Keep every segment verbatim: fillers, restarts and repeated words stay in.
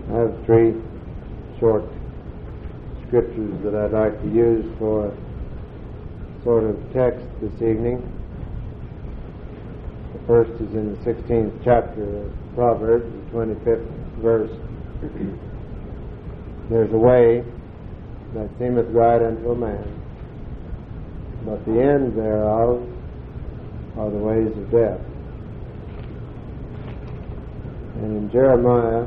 I have three short scriptures that I'd like to use for a sort of text this evening. The first is in the sixteenth chapter of Proverbs, the twenty-fifth verse. There's a way that seemeth right unto a man, but the end thereof are the ways of death. And in Jeremiah,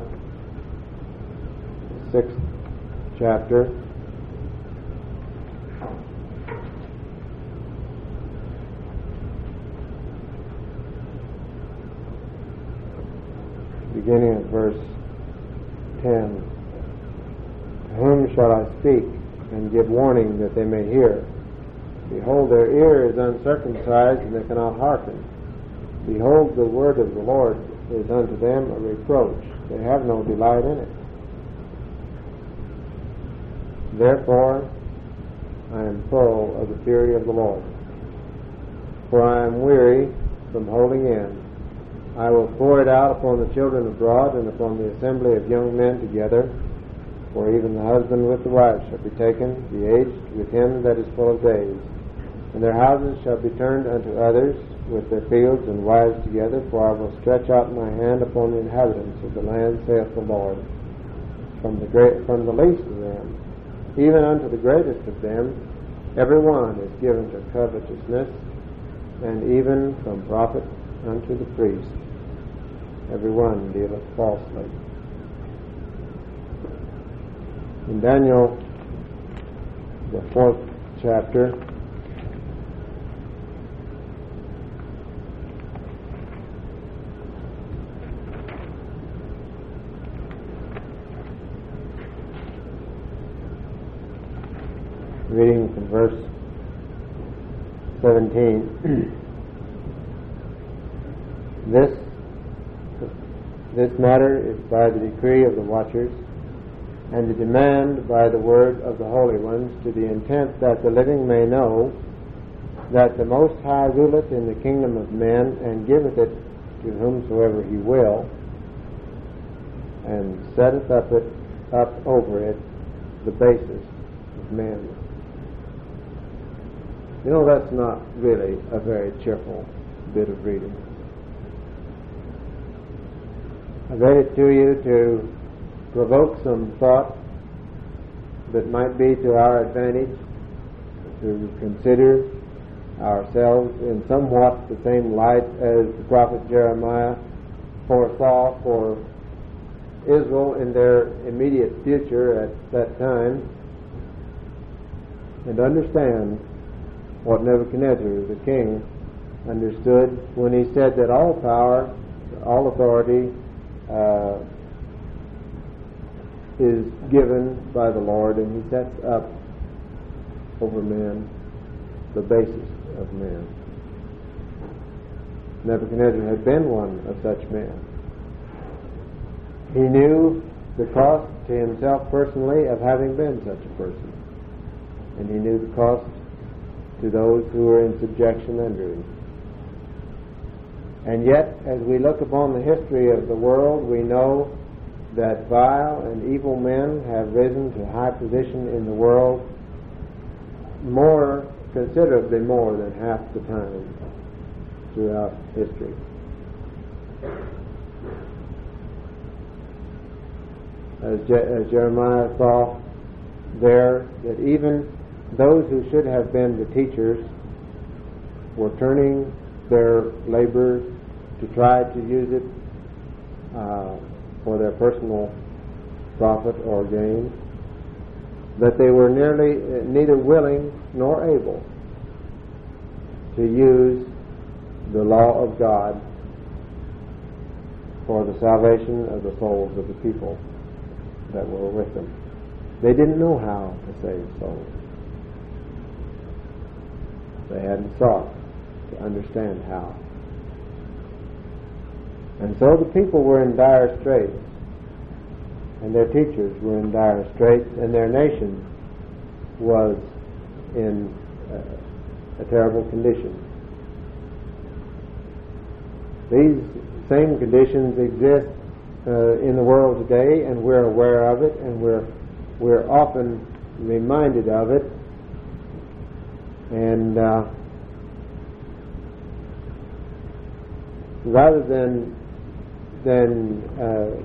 the sixth chapter, beginning at verse ten, to whom shall I speak and give warning that they may hear? Behold, their ear is uncircumcised, and they cannot hearken. Behold, the word of the Lord is unto them a reproach. They have no delight in it. Therefore I am full of the fury of the Lord, for I am weary from holding in. I will pour it out upon the children abroad, and upon the assembly of young men together. For even the husband with the wife shall be taken, the aged with him that is full of days. And their houses shall be turned unto others, with their fields and wives together. For I will stretch out my hand upon the inhabitants of the land, saith the Lord, from the great, from the least of them, even unto the greatest of them. Every one is given to covetousness, and even from prophet unto the priest, every one dealeth falsely. In Daniel, the fourth chapter, reading from verse seventeen, this this matter is by the decree of the watchers, and the demand by the word of the holy ones, to the intent that the living may know that the Most High ruleth in the kingdom of men, and giveth it to whomsoever he will, and setteth up it up over it the basis of men. You know, that's not really a very cheerful bit of reading. I read it to you to provoke some thought that might be to our advantage, to consider ourselves in somewhat the same light as the prophet Jeremiah foresaw for Israel in their immediate future at that time, and understand what Nebuchadnezzar the king understood when he said that all power, all authority uh, is given by the Lord, and he sets up over men the basis of men. Nebuchadnezzar had been one of such men. He knew the cost to himself personally of having been such a person, and he knew the cost to those who were in subjection under him. And yet, as we look upon the history of the world, we know that vile and evil men have risen to high position in the world more, considerably more than half the time throughout history. As, Je- as Jeremiah saw there, that even those who should have been the teachers were turning their labor to try to use it uh, for their personal profit or gain, that they were nearly uh, neither willing nor able to use the law of God for the salvation of the souls of the people that were with them. They didn't know how to save souls. They hadn't sought to understand how. And so the people were in dire straits, and their teachers were in dire straits, and their nation was in uh, a terrible condition. These same conditions exist uh, in the world today, and we're aware of it, and we're we're often reminded of it. And uh, rather than than uh,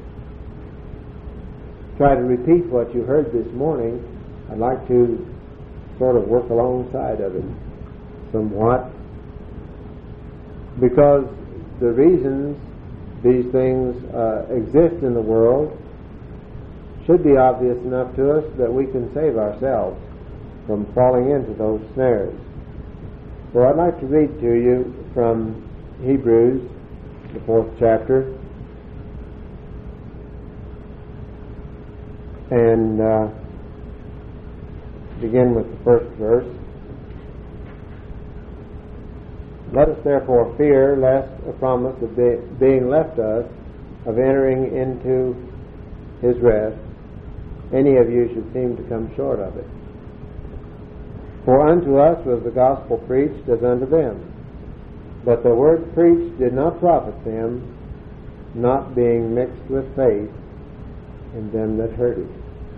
try to repeat what you heard this morning, I'd like to sort of work alongside of it somewhat, because the reasons these things uh, exist in the world should be obvious enough to us that we can save ourselves from falling into those snares. So I'd like to read to you from Hebrews, the fourth chapter, and uh, begin with the first verse. Let us therefore fear lest a promise of be, being left us of entering into his rest, any of you should seem to come short of it. For unto us was the gospel preached as unto them, but the word preached did not profit them, not being mixed with faith in them that heard it.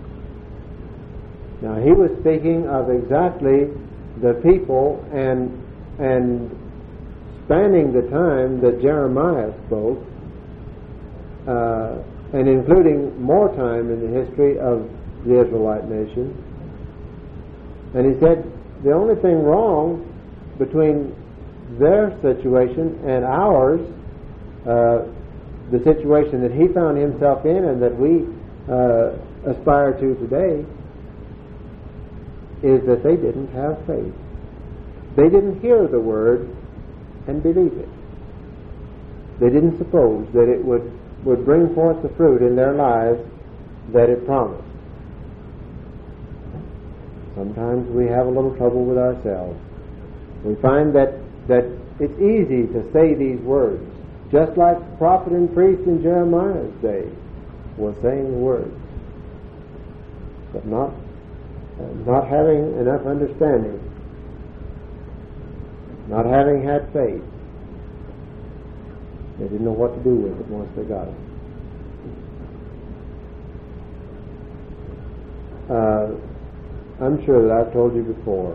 Now he was speaking of exactly the people and and spanning the time that Jeremiah spoke, uh, and including more time in the history of the Israelite nation. And he said the only thing wrong between their situation and ours, uh, the situation that he found himself in and that we uh, aspire to today, is that they didn't have faith. They didn't hear the word and believe it. They didn't suppose that it would, would bring forth the fruit in their lives that it promised. Sometimes we have a little trouble with ourselves. We find that, that it's easy to say these words, just like the prophet and priest in Jeremiah's day was saying the words, but not, uh, not having enough understanding, not having had faith. They didn't know what to do with it once they got it. Uh, I'm sure that I've told you before.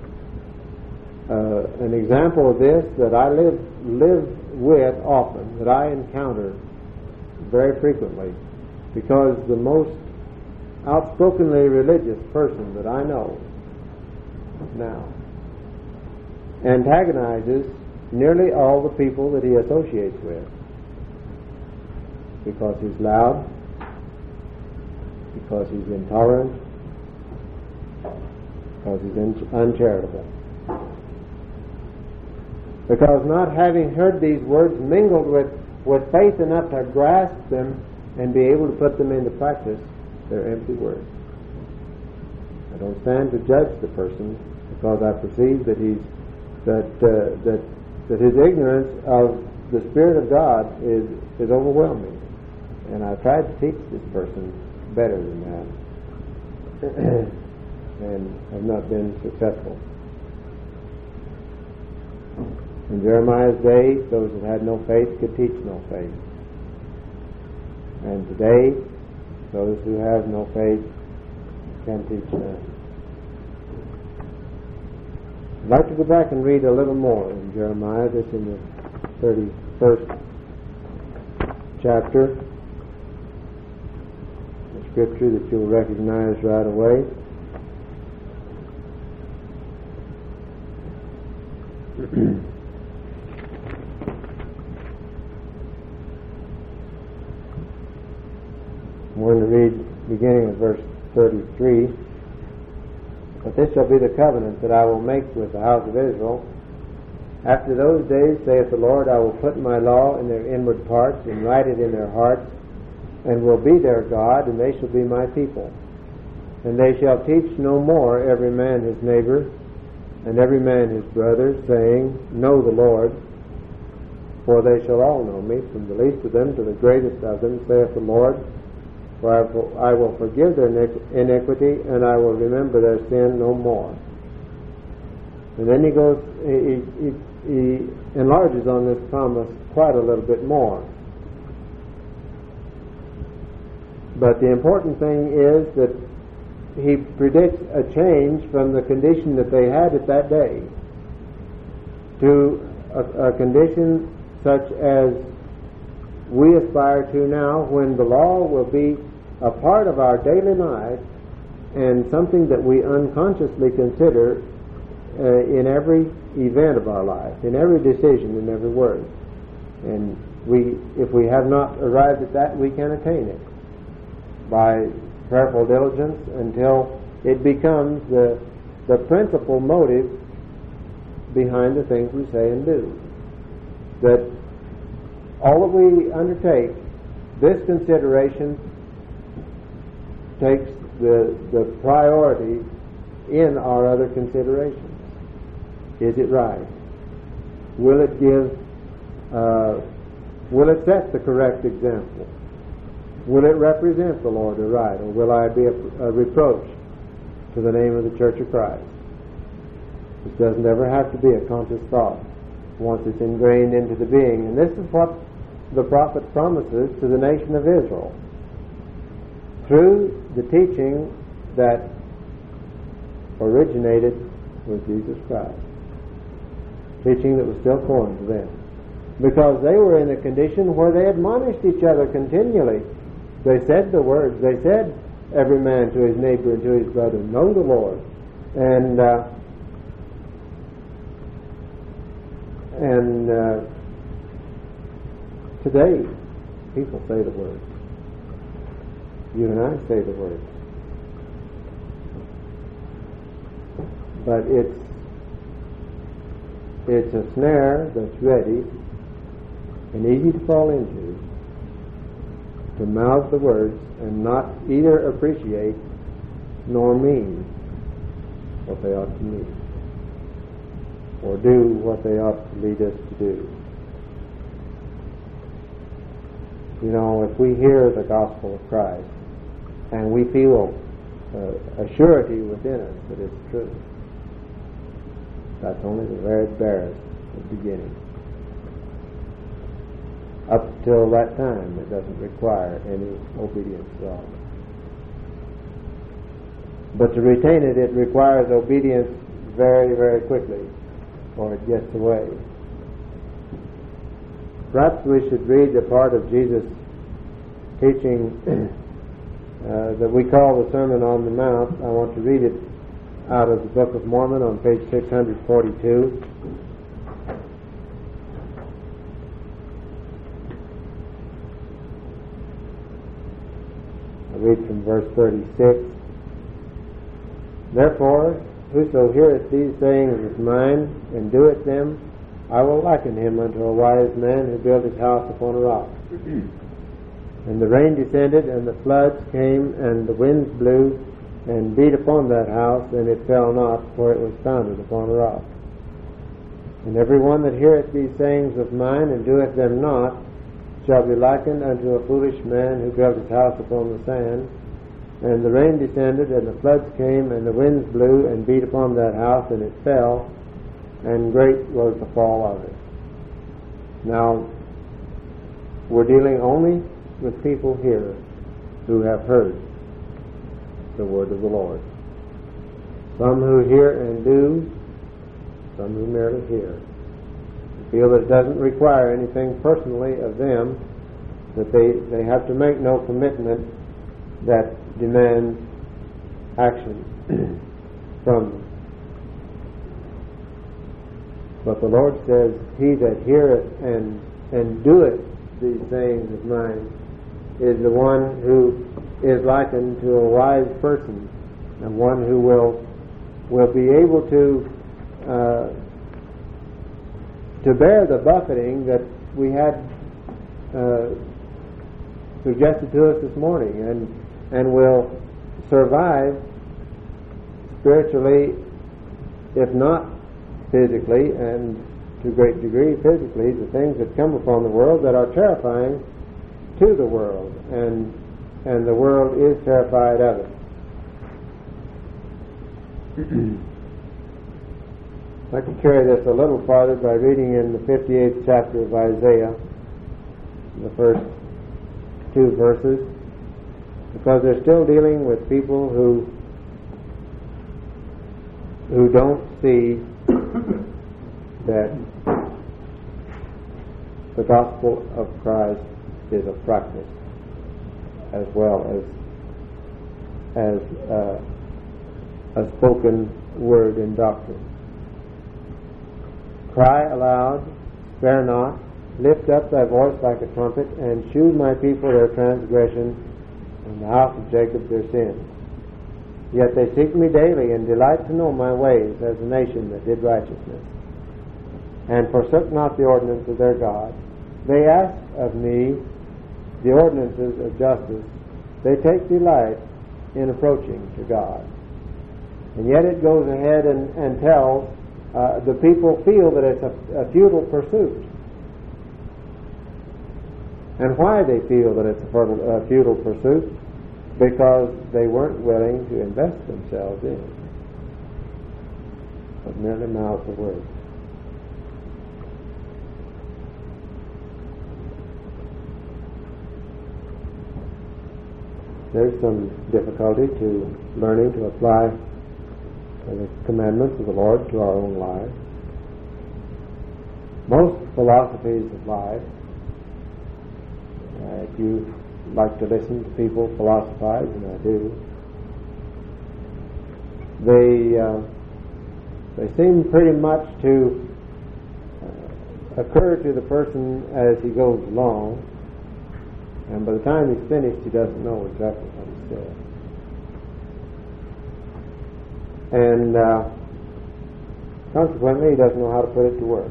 Uh, an example of this that I live live with often, that I encounter very frequently, because the most outspokenly religious person that I know now antagonizes nearly all the people that he associates with, because he's loud, because he's intolerant, because he's uncharitable. Because not having heard these words mingled with, with faith enough to grasp them and be able to put them into practice, they're empty words. I don't stand to judge the person, because I perceive that he's that uh, that that his ignorance of the Spirit of God is is overwhelming, and I tried to teach this person better than that, and have not been successful. In Jeremiah's day, those that had no faith could teach no faith. And today, those who have no faith can teach none. I'd like to go back and read a little more in Jeremiah, this in the thirty-first chapter, the scripture that you'll recognize right away. We're going to read beginning of verse thirty-three. But this shall be the covenant that I will make with the house of Israel. After those days, saith the Lord, I will put my law in their inward parts, and write it in their hearts, and will be their God, and they shall be my people. And they shall teach no more every man his neighbor, and every man his brother, saying, Know the Lord. For they shall all know me, from the least of them to the greatest of them, saith the Lord. For I will forgive their iniquity, and I will remember their sin no more. And then he goes, he, he, he enlarges on this promise quite a little bit more. But the important thing is that he predicts a change from the condition that they had at that day to a, a condition such as we aspire to now, when the law will be a part of our daily life and something that we unconsciously consider uh, in every event of our life, in every decision, in every word. And we, if we have not arrived at that, we can attain it by prayerful diligence until it becomes the the principal motive behind the things we say and do. That all that we undertake, this consideration takes the the priority in our other considerations. Is it right? Will it give? Uh, will it set the correct example? Will it represent the Lord aright, or will I be a, a reproach to the name of the Church of Christ? This doesn't ever have to be a conscious thought once it's ingrained into the being. And this is what the prophet promises to the nation of Israel through the teaching that originated with Jesus Christ. Teaching that was still foreign to them. Because they were in a condition where they admonished each other continually. They said the words, they said, every man to his neighbor and to his brother, know the Lord. And uh, and uh, today, people say the words. You and I say the words. But it's it's a snare that's ready and easy to fall into, to mouth the words and not either appreciate nor mean what they ought to mean, or do what they ought to lead us to do. You know, if we hear the gospel of Christ and we feel uh, a surety within us that it's true, that's only the very barest beginning. Up till that time, it doesn't require any obedience at all. But to retain it, it requires obedience very, very quickly, or it gets away. Perhaps we should read the part of Jesus' teaching uh, that we call the Sermon on the Mount. I want to read it out of the Book of Mormon on page six forty-two. I read from verse thirty-six. Therefore, whoso heareth these sayings of mine and doeth them, I will liken him unto a wise man who built his house upon a rock. And the rain descended, and the floods came, and the winds blew, and beat upon that house, and it fell not, for it was founded upon a rock. And every one that heareth these sayings of mine and doeth them not shall be likened unto a foolish man who built his house upon the sand. And the rain descended, and the floods came, and the winds blew, and beat upon that house, and it fell, and great was the fall of it. Now, we're dealing only with people here who have heard the word of the Lord. Some who hear and do, some who merely hear. Feel that it doesn't require anything personally of them, that they, they have to make no commitment that demands action from them. But the Lord says, he that heareth and, and doeth these sayings of mine is the one who is likened to a wise person, and one who will will be able to uh, to bear the buffeting that we had uh, suggested to us this morning, and and will survive spiritually, if not physically, and to a great degree physically, the things that come upon the world that are terrifying to the world, and and the world is terrified of it. I can carry this a little farther by reading in the fifty-eighth chapter of Isaiah, the first two verses. because they're still dealing with people who who don't see that the gospel of Christ is a practice as well as as uh, a spoken word in doctrine. Cry aloud, spare not, lift up thy voice like a trumpet, and shew my people their transgression, and the house of Jacob their sins. Yet they seek me daily, and delight to know my ways, as a nation that did righteousness, and forsook not the ordinance of their God. They ask of me the ordinances of justice. They take delight in approaching to God. And yet it goes ahead and, and tells uh, the people feel that it's a, a futile pursuit. And why they feel that it's a fertile, uh, futile pursuit? Because they weren't willing to invest themselves in it. But merely mouth the word. There's some difficulty to learning to apply the commandments of the Lord to our own lives. Most philosophies of life, uh, if you like to listen to people philosophize, and I do, they uh, they seem pretty much to uh, occur to the person as he goes along, and by the time he's finished, he doesn't know exactly what he said. And uh, consequently, he doesn't know how to put it to work.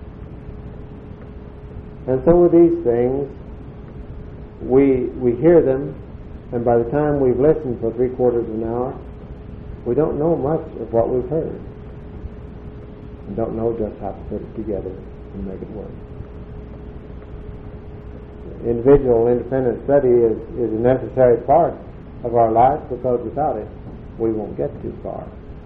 And so with these things, we we hear them, and by the time we've listened for three quarters of an hour, we don't know much of what we've heard. We don't know just how to put it together and make it work. Individual independent study is, is a necessary part of our life, because without it, we won't get too far.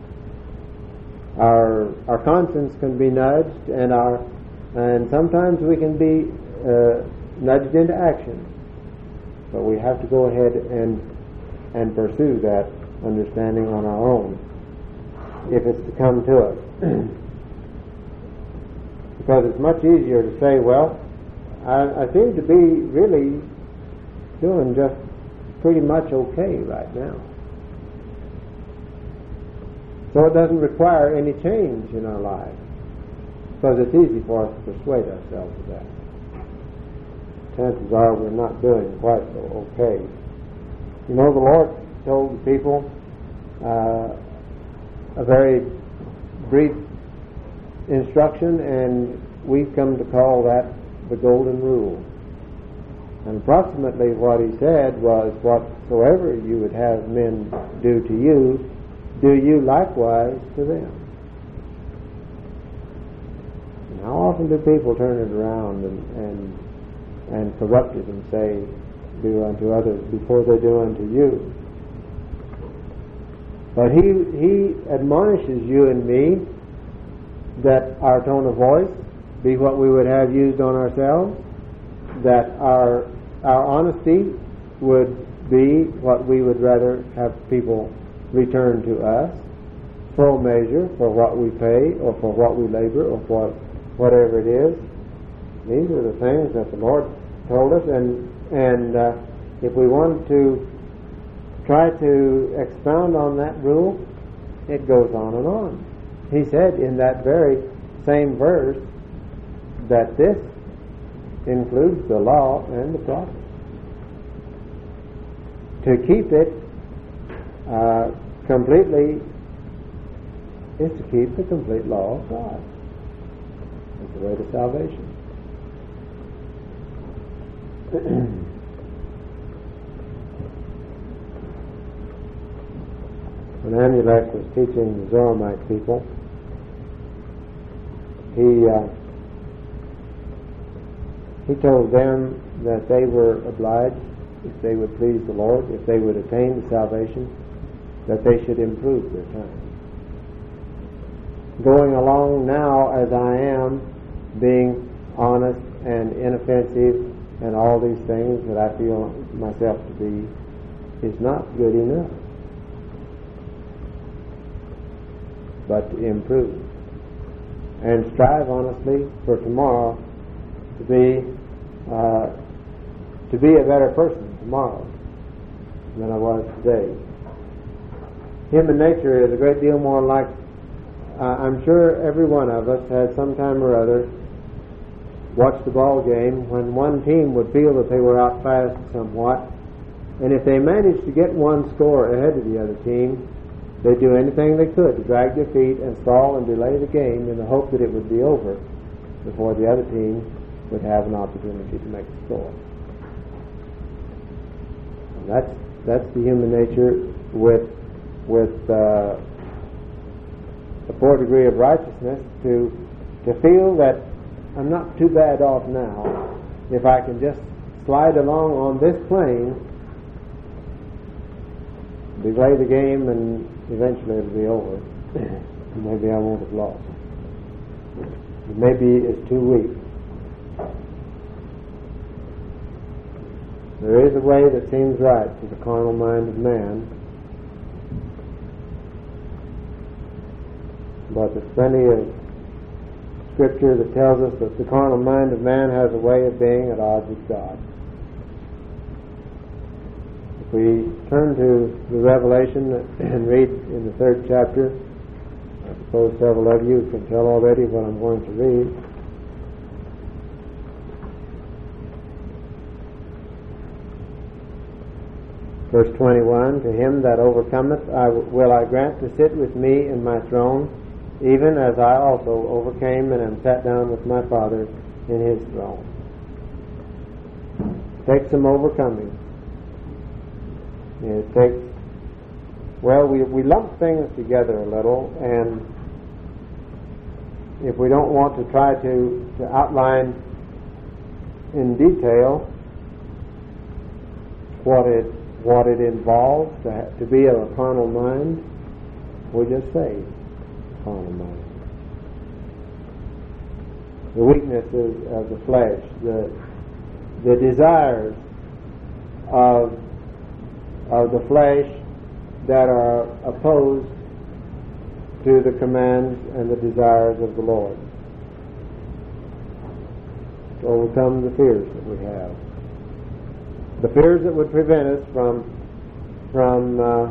Our our conscience can be nudged, and our and sometimes we can be uh, nudged into action. But we have to go ahead and and pursue that understanding on our own, if it's to come to us. Because it's much easier to say, well, I, I seem to be really doing just pretty much okay right now. So it doesn't require any change in our lives, because it's easy for us to persuade ourselves of that. Chances are we're not doing quite so okay. You know, the Lord told the people uh, a very brief instruction, and we've come to call that the golden rule. And approximately what he said was, whatsoever you would have men do to you, do you likewise to them. And how often do people turn it around and, and and corrupt it and say, do unto others before they do unto you? But he he admonishes you and me that our tone of voice be what we would have used on ourselves, that our our honesty would be what we would rather have people return to us, full measure for what we pay or for what we labor or for whatever it is. These are the things that the Lord told us, and and uh, if we want to try to expound on that rule, it goes on and on. He said in that very same verse that this includes the law and the prophets. To keep it uh, completely is to keep the complete law of God. It's the way to salvation. When Amulek was teaching the Zoramite people, he uh, he told them that they were obliged, if they would please the Lord, if they would attain the salvation, that they should improve their time. Going along now as I am, being honest and inoffensive and all these things that I feel myself to be, is not good enough, but to improve and strive honestly for tomorrow to be uh, to be a better person tomorrow than I was today. Human nature is a great deal more like, uh, I'm sure every one of us has some time or other watched the ball game when one team would feel that they were outclassed somewhat, and if they managed to get one score ahead of the other team, they'd do anything they could to drag their feet and stall and delay the game in the hope that it would be over before the other team would have an opportunity to make a score. And that's that's the human nature with with uh, a poor degree of righteousness to to feel that I'm not too bad off now if I can just slide along on this plane, delay the game, and eventually it'll be over. Maybe I won't have lost. Maybe it's too weak. There is a way that seems right to the carnal mind of man, but there's plenty of Scripture that tells us that the carnal mind of man has a way of being at odds with God. If we turn to the Revelation and read in the third chapter, I suppose several of you can tell already what I'm going to read. Verse twenty-one, to him that overcometh I w- will I grant to sit with me in my throne, even as I also overcame and am sat down with my Father in his throne. It takes some overcoming. It takes, well, we, we lump things together a little, and if we don't want to try to, to outline in detail what it what it involves to, ha- to be of a carnal mind, we'll just say carnal mind. The weaknesses of the flesh, the the desires of of the flesh that are opposed to the commands and the desires of the Lord. To overcome the fears that we have. The fears that would prevent us from from uh,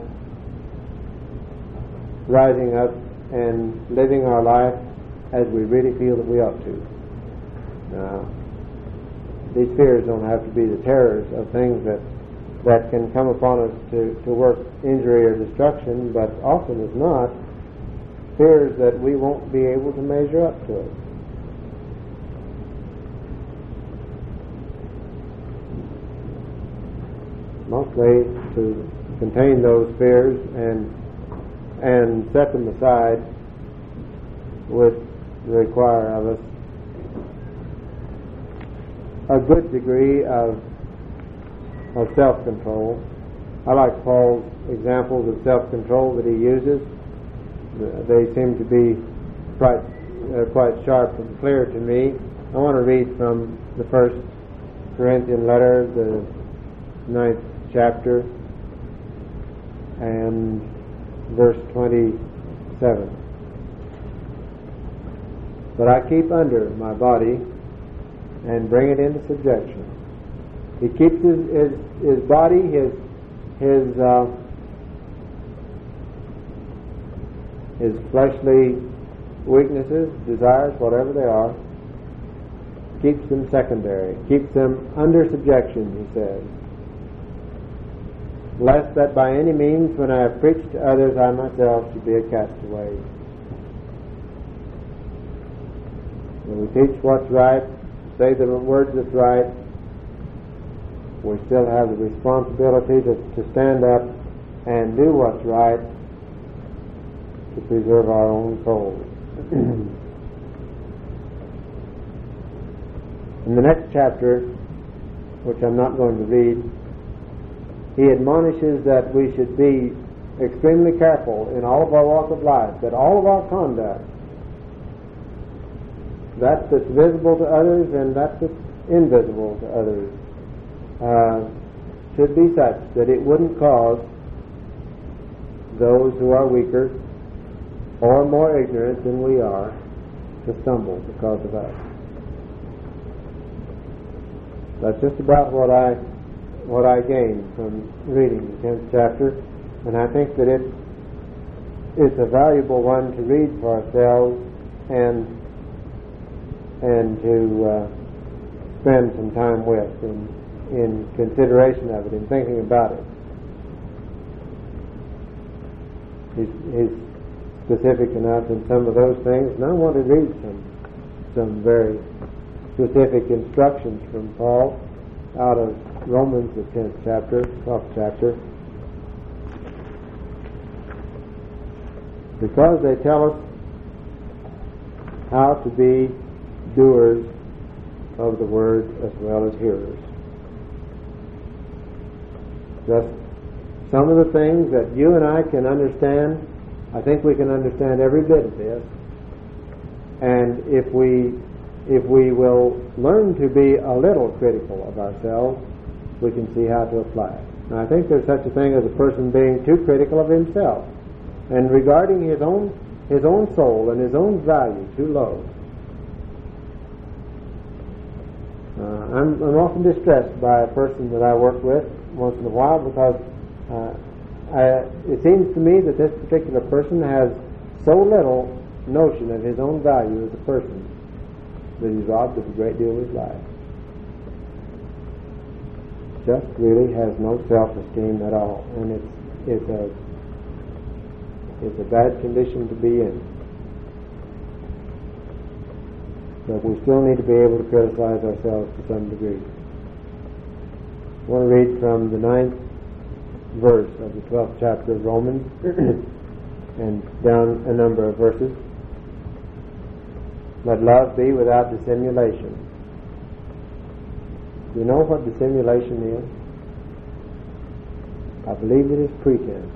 rising up and living our life as we really feel that we ought to. Now, these fears don't have to be the terrors of things that that can come upon us to, to work injury or destruction, but often as not, fears that we won't be able to measure up to it. Mostly to contain those fears and and set them aside would require of us a good degree of of self-control. I like Paul's examples of self-control that he uses. They seem to be quite uh, quite sharp and clear to me. I want to read from the first Corinthian letter, the ninth chapter, and verse twenty-seven. But I keep under my body and bring it into subjection. He keeps his his, his body, his his uh, his fleshly weaknesses, desires, whatever they are, keeps them secondary, keeps them under subjection, he says. Lest that by any means, when I have preached to others, I myself should be a castaway. When we teach what's right, say the words that's right, we still have the responsibility to, to stand up and do what's right to preserve our own souls. In the next chapter, which I'm not going to read, he admonishes that we should be extremely careful in all of our walk of life, that all of our conduct, that that's visible to others and that that's invisible to others, uh, should be such that it wouldn't cause those who are weaker or more ignorant than we are to stumble because of us. That's just about what I what I gained from reading the tenth chapter, and I think that it it's a valuable one to read for ourselves and and to uh, spend some time with in in consideration of it, in thinking about it. He's, he's specific enough in some of those things, and I want to read some some very specific instructions from Paul out of Romans, the tenth chapter, twelfth chapter, because they tell us how to be doers of the word as well as hearers. Just some of the things that you and I can understand, I think we can understand every bit of this, and if we if we will learn to be a little critical of ourselves, we can see how to apply it. And I think there's such a thing as a person being too critical of himself and regarding his own his own soul and his own value too low. Uh, I'm, I'm often distressed by a person that I work with once in a while because uh, I, it seems to me that this particular person has so little notion of his own value as a person that he's robbed of a great deal of his life. Just really has no self-esteem at all, and it's it's a it's a bad condition to be in. But we still need to be able to criticize ourselves to some degree. I want to read from the ninth verse of the twelfth chapter of Romans and down a number of verses. Let love be without dissimulation. Do you know what dissimulation is? I believe it is pretense.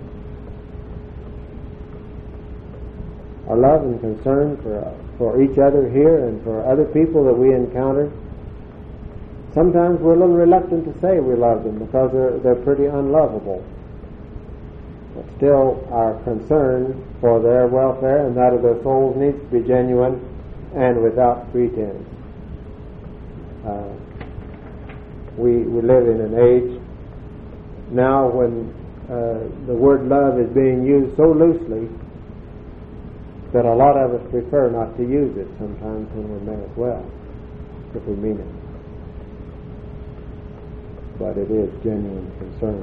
Our love and concern for for each other here and for other people that we encounter, sometimes we're a little reluctant to say we love them because they're, they're pretty unlovable. But still, our concern for their welfare and that of their souls needs to be genuine and without pretense. Uh, we, we live in an age now when uh, the word love is being used so loosely that a lot of us prefer not to use it sometimes when we may as well, if we mean it. But it is genuine concern.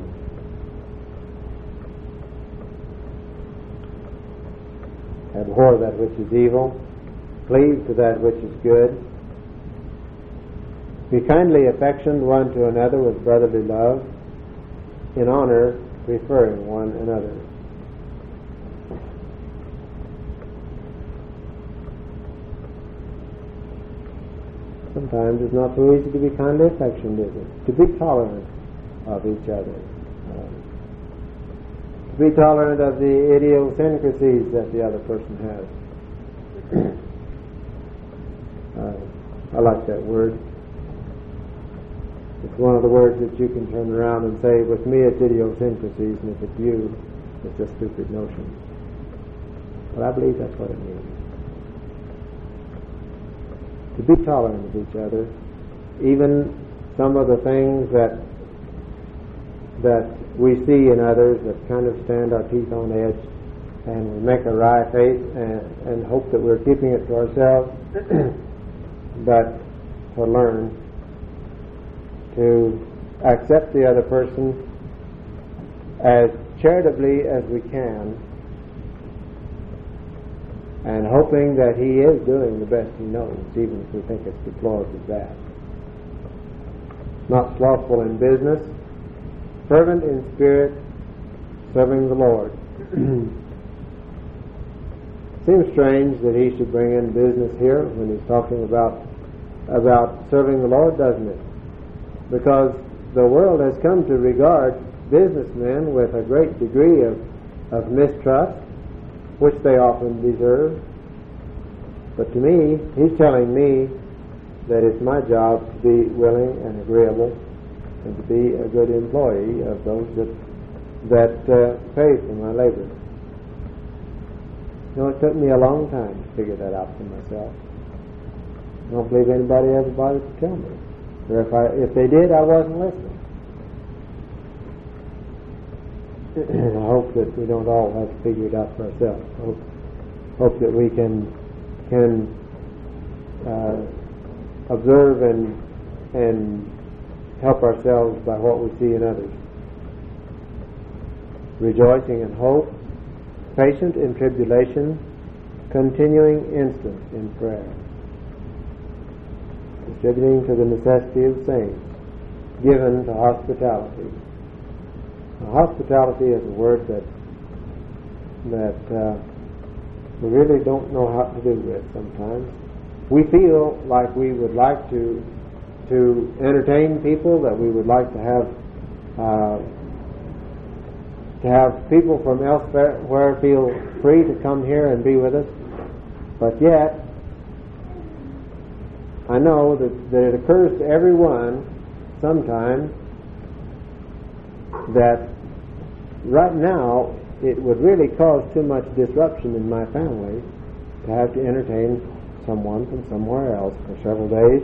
Abhor that which is evil, cleave to that which is good. Be kindly affectioned one to another with brotherly love, in honor preferring one another. Sometimes it's not so easy to be kindly affectioned, is it? To be tolerant of each other. Uh, to be tolerant of the idiosyncrasies that the other person has. uh, I like that word. It's one of the words that you can turn around and say, with me it's idiosyncrasies, and if it's you, it's a stupid notion. But I believe that's what it means. To be tolerant of each other, even some of the things that that we see in others that kind of stand our teeth on edge, and we make a wry face and, and hope that we're keeping it to ourselves, but to learn to accept the other person as charitably as we can, and hoping that he is doing the best he knows, even if we think it's deplorably bad. Not slothful in business, fervent in spirit, serving the Lord. Seems strange that he should bring in business here when he's talking about about serving the Lord, doesn't it? Because the world has come to regard businessmen with a great degree of, of mistrust, which they often deserve. But to me, he's telling me that it's my job to be willing and agreeable and to be a good employee of those that that uh, pay for my labor. You know, it took me a long time to figure that out for myself. I don't believe anybody ever bothered to tell me. Or if I if they did, I wasn't listening. I hope that we don't all have to figure it out for ourselves. I hope, hope that we can can uh, observe and and help ourselves by what we see in others. Rejoicing in hope, patient in tribulation, continuing instant in prayer. Distributing to the necessity of saints, given to hospitality. Now, hospitality is a word that that uh, we really don't know how to do with sometimes. We feel like we would like to to entertain people, that we would like to have uh, to have people from elsewhere feel free to come here and be with us, but yet I know that, that it occurs to everyone sometimes that right now it would really cause too much disruption in my family to have to entertain someone from somewhere else for several days,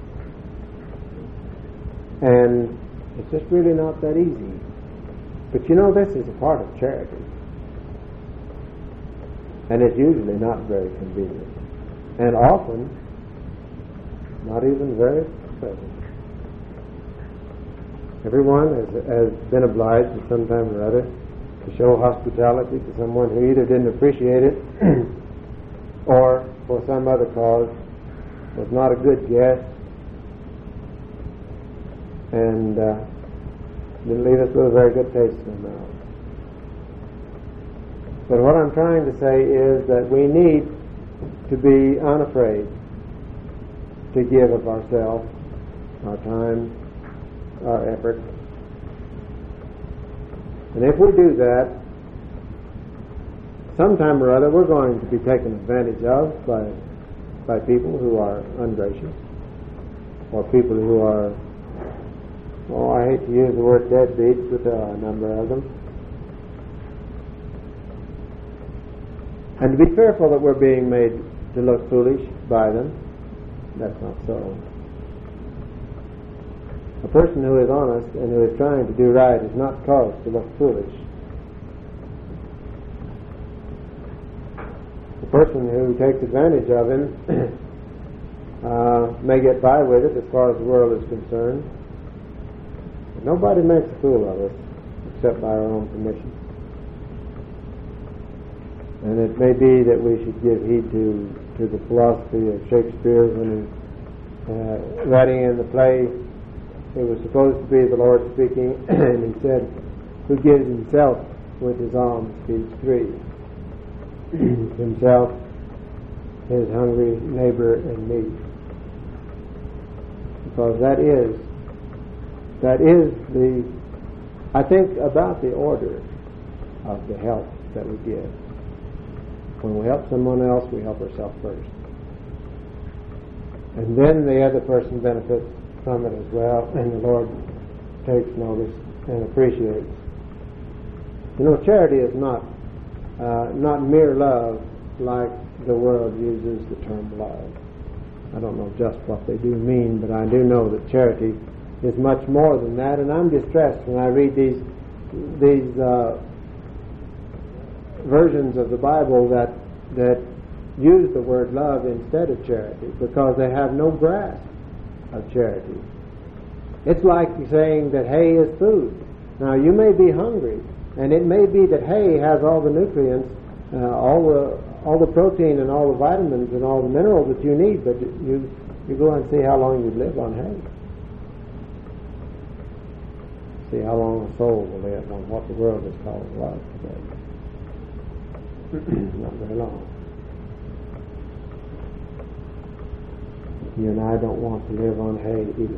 and it's just really not that easy. But you know, this is a part of charity, and it's usually not very convenient, and often not even very pleasant. Everyone has, has been obliged at some time or other to show hospitality to someone who either didn't appreciate it or for some other cause was not a good guest and uh, didn't leave us with a very good taste in our mouth. But what I'm trying to say is that we need to be unafraid to give of ourselves, our time, our effort. And if we do that, sometime or other we're going to be taken advantage of by by people who are ungracious, or people who are, oh, I hate to use the word deadbeats, but there are a number of them. And to be fearful that we're being made to look foolish by them. That's not so. A person who is honest and who is trying to do right is not caused to look foolish. The person who takes advantage of him uh, may get by with it as far as the world is concerned. But nobody makes a fool of us except by our own permission. And it may be that we should give heed to, to the philosophy of Shakespeare when he, uh, writing in the play, it was supposed to be the Lord speaking, and he said, "Who gives himself with his alms feeds three, himself, his hungry neighbor, and me." Because that is, that is the, I think, about the order of the help that we give. When we help someone else, we help ourselves first. And then the other person benefits from it as well, and the Lord takes notice and appreciates. You know, charity is not uh, not mere love like the world uses the term love. I don't know just what they do mean, but I do know that charity is much more than that, and I'm distressed when I read these these uh, versions of the Bible that that use the word love instead of charity, because they have no grasp of charity. It's like saying that hay is food. Now, you may be hungry, and it may be that hay has all the nutrients, uh, all the all the protein and all the vitamins and all the minerals that you need, but you you go and see how long you live on hay. See how long a soul will live on what the world is called love today. Not very long. You and I don't want to live on hay either.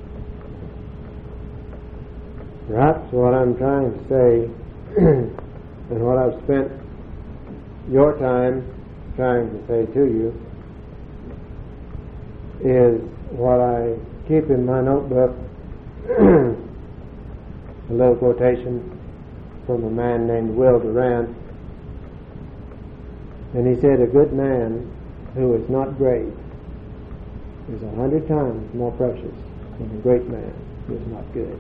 Perhaps what I'm trying to say, and what I've spent your time trying to say to you, is what I keep in my notebook a little quotation from a man named Will Durant. And he said, a good man who is not great is a hundred times more precious than a great man who is not good.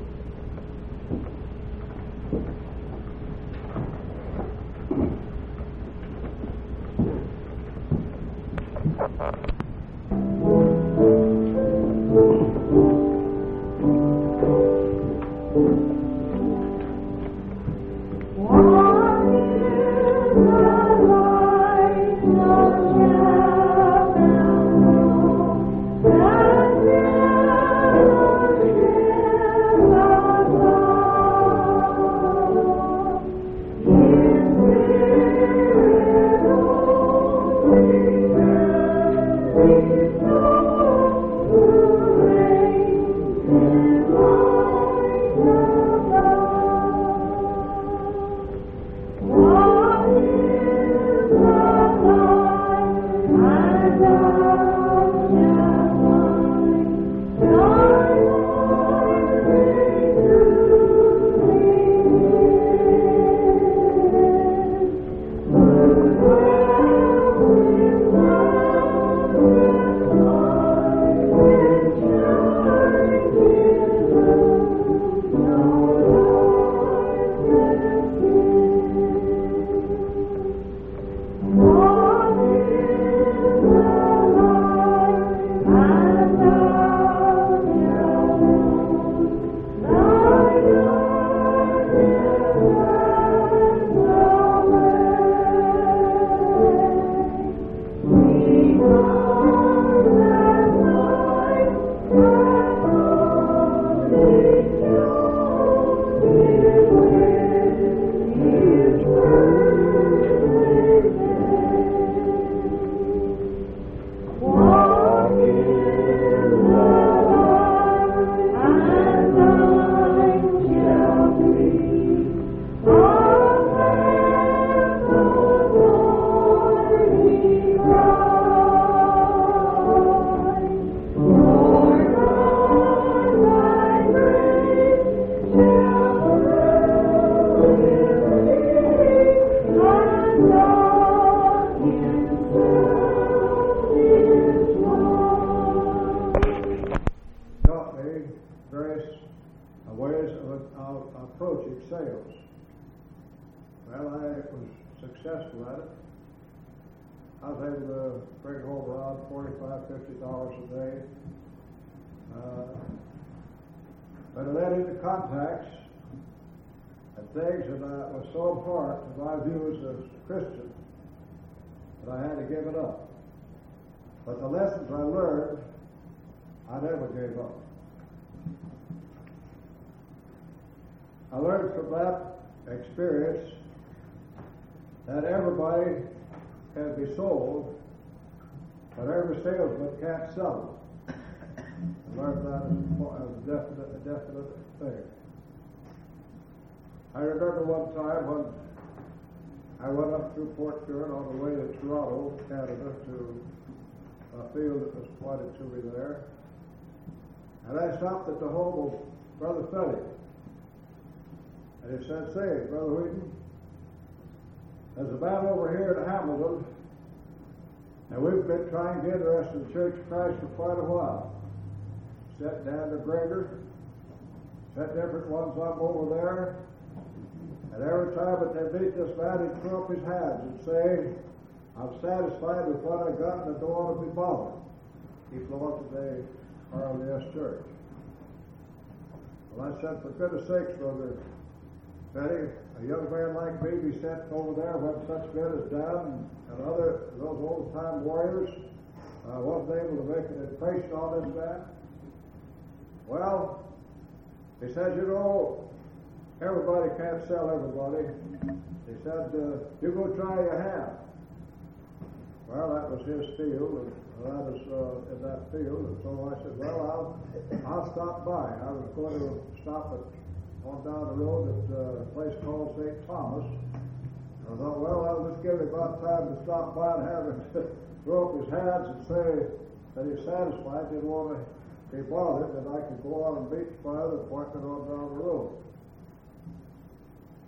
Things that I was so apart from my views as a Christian that I had to give it up. But the lessons I learned, I never gave up. I learned from that experience that everybody can be sold, but every salesman can't sell them. I learned that as a definite, a definite thing. I remember one time when I went up through Port Huron on the way to Toronto, Canada, to a field that was pointed to me there. And I stopped at the home of Brother Fetty. And he said, say, Brother Wheaton, there's a man over here in Hamilton, and we've been trying to get the rest of the Church of Christ for quite a while. Set down to Gregor, set different ones up over there. And every time that they meet this man, he'd throw up his hands and say, I'm satisfied with what I got and I don't want to be bothered. He belonged to the R L D S Church. Well, I said, for goodness sakes, Brother Betty, a young man like me be sent over there when such men as Dan and other, those old-time warriors uh, wasn't able to make an impression on this man. Well, he says, you know, everybody can't sell everybody. He said, uh, you go try your hand. Well, that was his field, and I was uh, in that field, and so I said, well, I'll, I'll stop by. I was going to stop at, on down the road at uh, a place called Saint Thomas. And I thought, well, I'll just give him about time to stop by and have him throw up his hands and say that he's satisfied, didn't want to be bothered, that I could go on and beat by the appointment on down the road.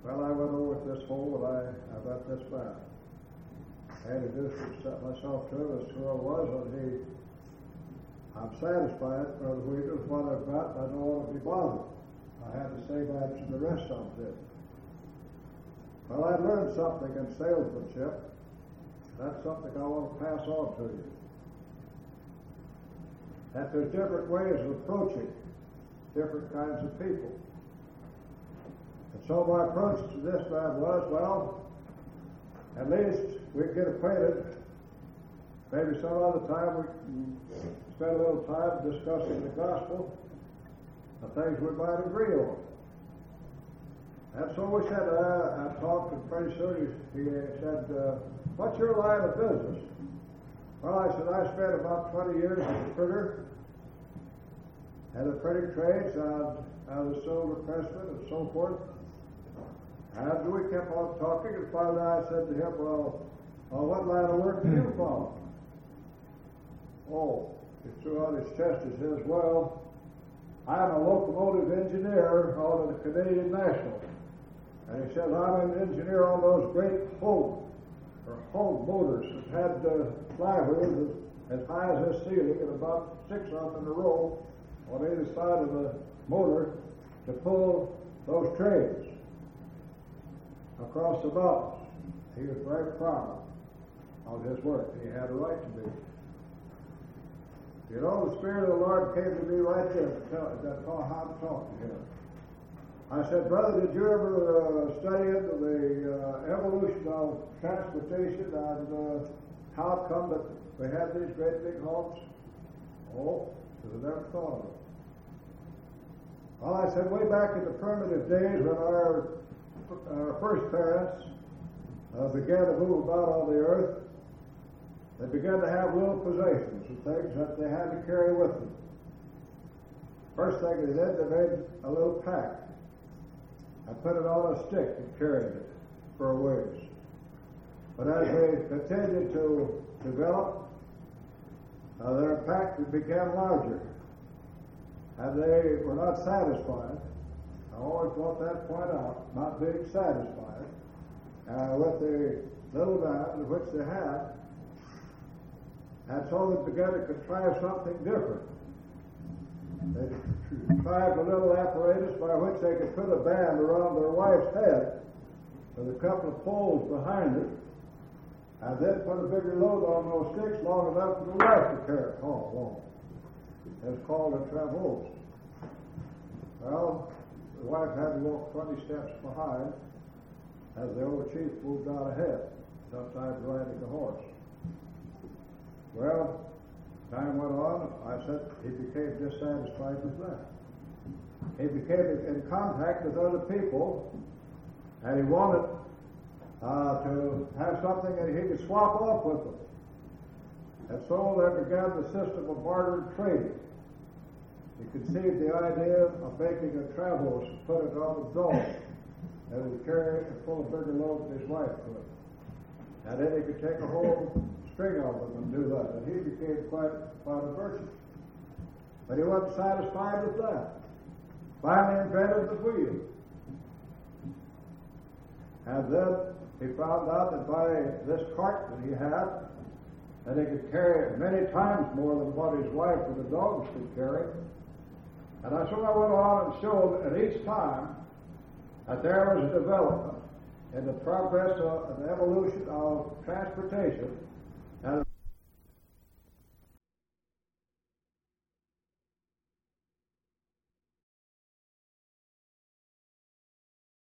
Well, I went over at this hole and I, I got this back. I introduced myself to him as to who I was, and he, I'm satisfied, Brother Weaver, with what I've got, and I don't want to be bothered. I had the same answer the rest of them did. Well, I learned something in salesmanship. That's something I want to pass on to you. That there's different ways of approaching different kinds of people. And so my approach to this man was, well, at least we'd get acquainted. Maybe some other time we can spend a little time discussing the gospel and things we might agree on. And so we said, uh, I talked, and pretty soon he, he said, uh, what's your line of business? Well, I said, I spent about twenty years as a printer, and the printing trades, I, I was silver pressman and so forth. And we kept on talking, and finally I said to him, well, well what line of work do you follow? Oh, he threw out his chest and says, well, I'm a locomotive engineer on the Canadian National. And he says, I'm an engineer on those great Hogue, or Hogue motors that had uh, flywheels as, as high as this ceiling and about six of them in a row on either side of the motor to pull those trains across the mountains. He was very proud of his work. He had a right to be. You know, the Spirit of the Lord came to me right there to tell, to tell how to talk to him. I said, brother, did you ever uh, study into the uh, evolution of transportation and uh, how it come that we had these great big hulks? Oh, because I never thought of it. Well, I said, way back in the primitive days when our, our first parents uh, began to move about on the earth, they began to have little possessions and things that they had to carry with them. First thing they did, they made a little pack. I put it on a stick and carried it for a ways. But as they continued to develop, uh, their pack became larger. And they were not satisfied. I always brought that point out, not being satisfied uh, with the little amount which they had. And so they began to contrive something different. They contrived a little apparatus by which they could put a band around their wife's head with a couple of poles behind it, and then put a bigger load on those sticks long enough for the wife to carry it home along. It's called a traverse. Well, the wife had to walk twenty steps behind as the old chief moved out ahead, sometimes riding the horse. Well, time went on. I said he became dissatisfied with that. He became in contact with other people, and he wanted uh, to have something that he could swap off with them. And so there began the system of barter and trading. He conceived the idea of making a traverse and put it on the dog, and would carry it and pull a bigger load than his wife could. And then he could take a whole string of them and do that. And he became quite, quite a merchant. But he wasn't satisfied with that. Finally invented the wheel. And then he found out that by this cart that he had, that he could carry many times more than what his wife and the dogs could carry. And so I went on and showed at each time that there was a development in the progress of an evolution of transportation and